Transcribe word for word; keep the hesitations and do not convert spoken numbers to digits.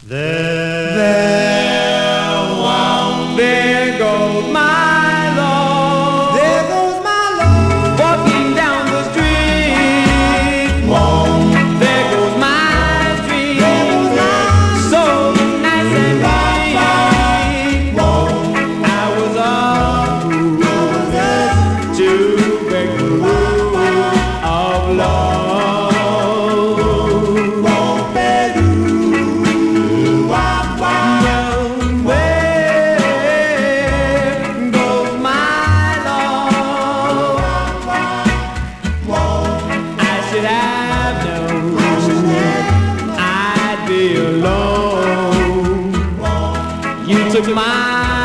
There, there, wow, there goes my Lord. There goes my Lord. Walking down the street. Whoa. There goes my dream. There goes my so nice and bright. Whoa. I was up to break the rule of love. You took my